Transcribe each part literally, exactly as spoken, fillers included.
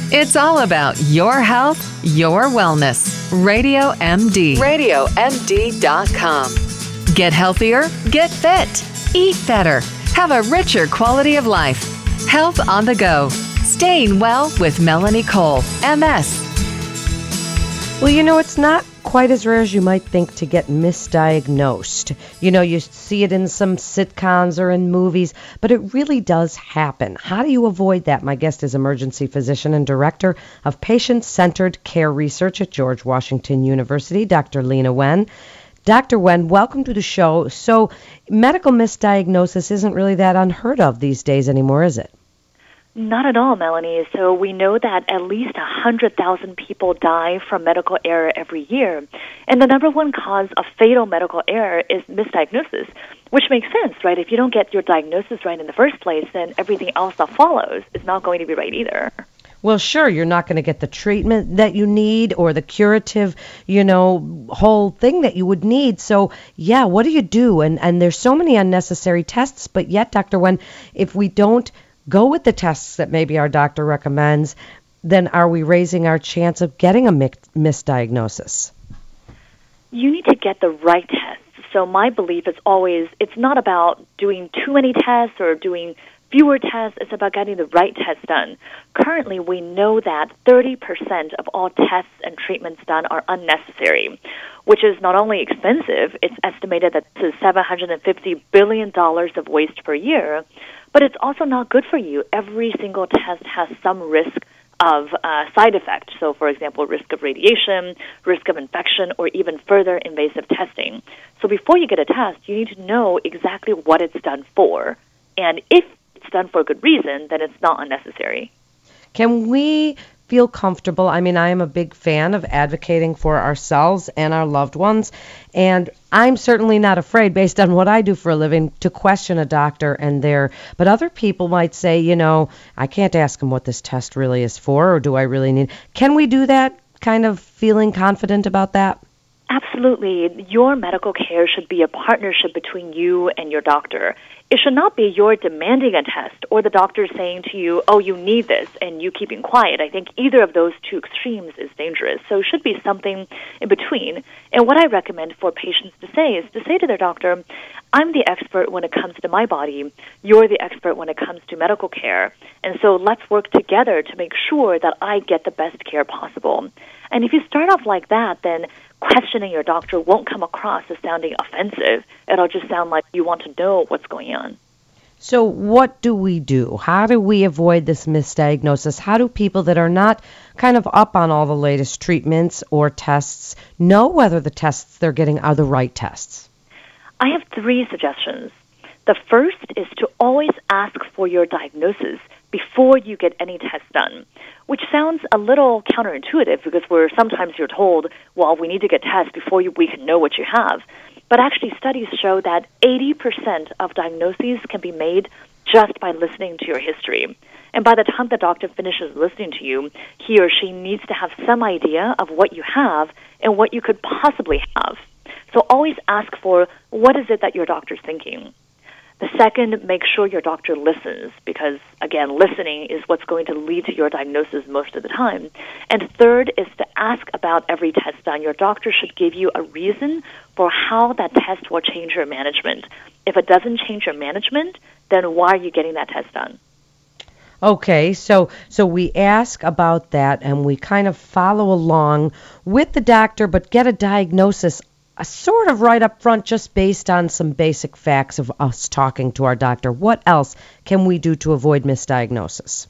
It's all about your health, your wellness. Radio M D. radio M D dot com. Get healthier, get fit, eat better, have a richer quality of life. Health on the go. Staying well with Melanie Cole, M S. Well, you know, it's not quite as rare as you might think to get misdiagnosed. You know, you see it in some sitcoms or in movies, but it really does happen. How do you avoid that? My guest is emergency physician and director of patient-centered care research at George Washington University, Doctor Leana Wen. Doctor Wen, welcome to the show. So medical misdiagnosis isn't really that unheard of these days anymore, is it? Not at all, Melanie. So we know that at least one hundred thousand people die from medical error every year. And the number one cause of fatal medical error is misdiagnosis, which makes sense, right? If you don't get your diagnosis right in the first place, then everything else that follows is not going to be right either. Well, sure, you're not going to get the treatment that you need or the curative, you know, whole thing that you would need. So, yeah, what do you do? And and there's so many unnecessary tests, but yet, Doctor Wen, if we don't go with the tests that maybe our doctor recommends, then are we raising our chance of getting a mi- misdiagnosis? You need to get the right tests. So my belief is always it's not about doing too many tests or doing fewer tests. It's about getting the right tests done. Currently, we know that thirty percent of all tests and treatments done are unnecessary, which is not only expensive, it's estimated that this is seven hundred fifty billion dollars of waste per year, but it's also not good for you. Every single test has some risk of uh, side effect. So, for example, risk of radiation, risk of infection, or even further invasive testing. So before you get a test, you need to know exactly what it's done for. And if it's done for a good reason, then it's not unnecessary. Can we feel comfortable? I mean, I am a big fan of advocating for ourselves and our loved ones, and I'm certainly not afraid, based on what I do for a living, to question a doctor and their, but other people might say, you know, I can't ask them what this test really is for, or do I really need, can we do that, kind of feeling confident about that? Absolutely. Your medical care should be a partnership between you and your doctor. It should not be your demanding a test or the doctor saying to you, oh, you need this, and you keeping quiet. I think either of those two extremes is dangerous. So it should be something in between. And what I recommend for patients to say is to say to their doctor, I'm the expert when it comes to my body. You're the expert when it comes to medical care. And so let's work together to make sure that I get the best care possible. And if you start off like that, then questioning your doctor won't come across as sounding offensive. It'll just sound like you want to know what's going on. So what do we do? How do we avoid this misdiagnosis? How do people that are not kind of up on all the latest treatments or tests know whether the tests they're getting are the right tests? I have three suggestions. The first is to always ask for your diagnosis before you get any test done, which sounds a little counterintuitive because we're sometimes you're told, well, we need to get tests before you, we can know what you have. But actually, studies show that eighty percent of diagnoses can be made just by listening to your history. And by the time the doctor finishes listening to you, he or she needs to have some idea of what you have and what you could possibly have. So always ask for, what is it that your doctor's thinking? The second, make sure your doctor listens because, again, listening is what's going to lead to your diagnosis most of the time. And third is to ask about every test done. Your doctor should give you a reason for how that test will change your management. If it doesn't change your management, then why are you getting that test done? Okay, so so we ask about that and we kind of follow along with the doctor but get a diagnosis Uh, sort of right up front, just based on some basic facts of us talking to our doctor. What else can we do to avoid misdiagnosis?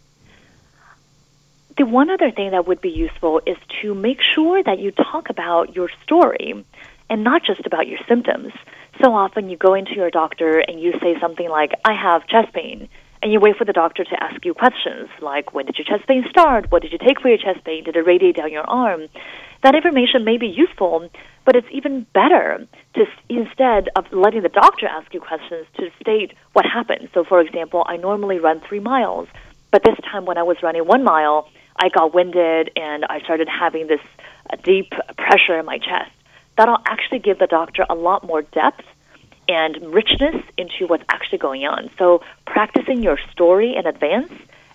The one other thing that would be useful is to make sure that you talk about your story and not just about your symptoms. So often you go into your doctor and you say something like, I have chest pain, and you wait for the doctor to ask you questions like, when did your chest pain start? What did you take for your chest pain? Did it radiate down your arm? That information may be useful, but it's even better to, instead of letting the doctor ask you questions, to state what happened. So, for example, I normally run three miles, but this time when I was running one mile, I got winded and I started having this uh, deep pressure in my chest. That'll actually give the doctor a lot more depth and richness into what's actually going on. So practicing your story in advance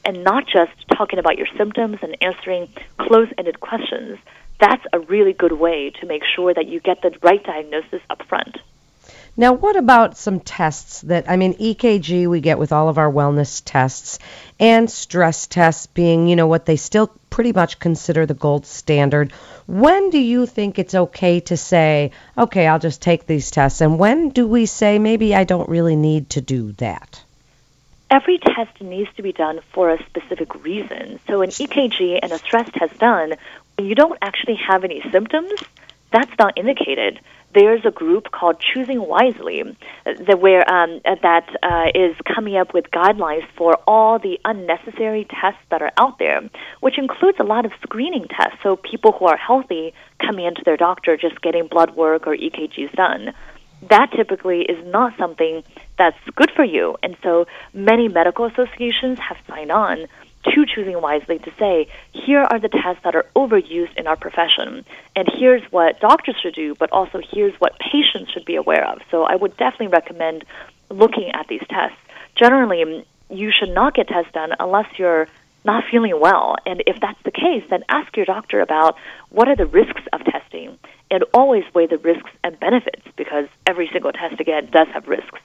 and not just talking about your symptoms and answering close-ended questions. That's a really good way to make sure that you get the right diagnosis up front. Now, what about some tests that, I mean, E K G we get with all of our wellness tests, and stress tests being, you know, what they still pretty much consider the gold standard. When do you think it's okay to say, okay, I'll just take these tests, and when do we say, maybe I don't really need to do that? Every test needs to be done for a specific reason. So an E K G and a stress test done, when you don't actually have any symptoms, that's not indicated. There's a group called Choosing Wisely that where um, that uh, is coming up with guidelines for all the unnecessary tests that are out there, which includes a lot of screening tests. So people who are healthy coming into their doctor just getting blood work or E K Gs done. That typically is not something that's good for you. And so many medical associations have signed on to Choosing Wisely to say, here are the tests that are overused in our profession, and here's what doctors should do, but also here's what patients should be aware of. So I would definitely recommend looking at these tests. Generally, you should not get tests done unless you're not feeling well. And if that's the case, then ask your doctor about what are the risks of testing, and always weigh the risks and benefits, because every single test, again, does have risks.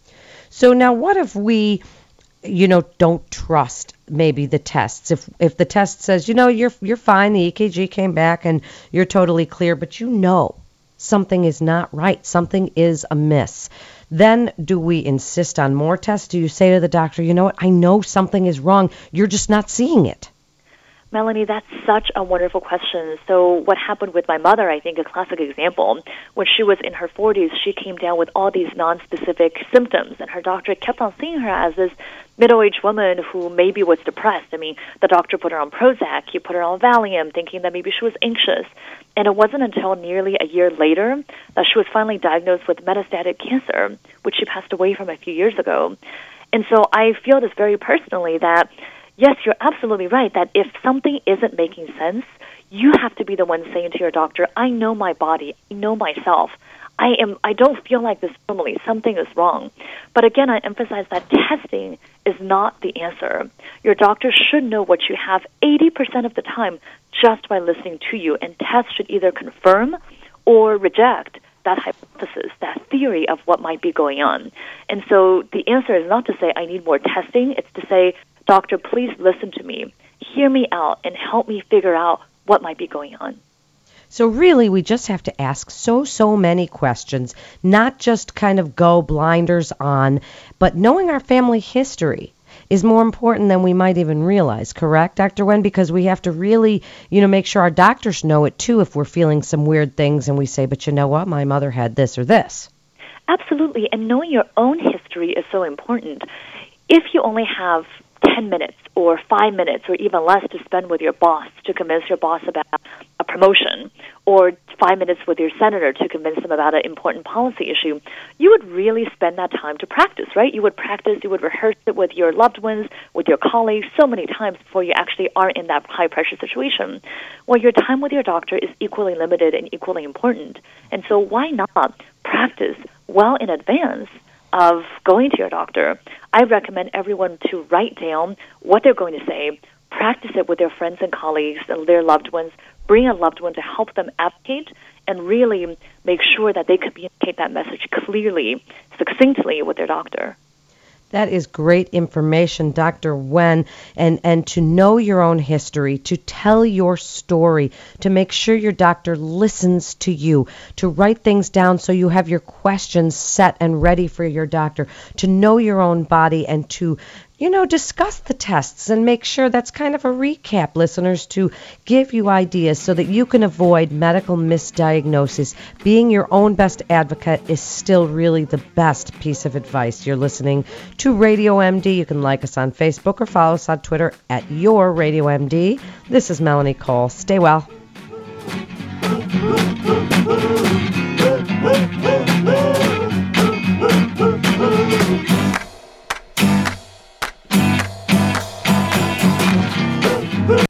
So now what if we, you know, don't trust maybe the tests? If if the test says, you know, you're you're fine, the E K G came back and you're totally clear, but you know something is not right, something is amiss, then do we insist on more tests? Do you say to the doctor, you know what, I know something is wrong, you're just not seeing it? Melanie, that's such a wonderful question. So what happened with my mother, I think, a classic example. When she was in her forties, she came down with all these nonspecific symptoms, and her doctor kept on seeing her as this middle-aged woman who maybe was depressed. I mean, the doctor put her on Prozac, he put her on Valium, thinking that maybe she was anxious. And it wasn't until nearly a year later that she was finally diagnosed with metastatic cancer, which she passed away from a few years ago. And so I feel this very personally that, yes, you're absolutely right, that if something isn't making sense, you have to be the one saying to your doctor, I know my body, I know myself. I am. I don't feel like this normally. Something is wrong. But again, I emphasize that testing is not the answer. Your doctor should know what you have eighty percent of the time just by listening to you, and tests should either confirm or reject that hypothesis, that theory of what might be going on. And so the answer is not to say, I need more testing. It's to say, doctor, please listen to me, hear me out, and help me figure out what might be going on. So really, we just have to ask so, so many questions, not just kind of go blinders on, but knowing our family history is more important than we might even realize, correct, Doctor Wen? Because we have to really, you know, make sure our doctors know it, too, if we're feeling some weird things and we say, but you know what, my mother had this or this. Absolutely, and knowing your own history is so important. If you only have ten minutes or five minutes or even less to spend with your boss to convince your boss about a promotion, or five minutes with your senator to convince them about an important policy issue, you would really spend that time to practice, right? You would practice, you would rehearse it with your loved ones, with your colleagues, so many times before you actually are in that high-pressure situation. Well, your time with your doctor is equally limited and equally important. And so why not practice well in advance of going to your doctor? I recommend everyone to write down what they're going to say, practice it with their friends and colleagues and their loved ones, bring a loved one to help them advocate, and really make sure that they communicate that message clearly, succinctly with their doctor. That is great information, Doctor Wen, and, and to know your own history, to tell your story, to make sure your doctor listens to you, to write things down so you have your questions set and ready for your doctor, to know your own body, and to, you know, discuss the tests and make sure that's kind of a recap, listeners, to give you ideas so that you can avoid medical misdiagnosis. Being your own best advocate is still really the best piece of advice. You're listening to Radio M D. You can like us on Facebook or follow us on Twitter at Your Radio M D. This is Melanie Cole. Stay well.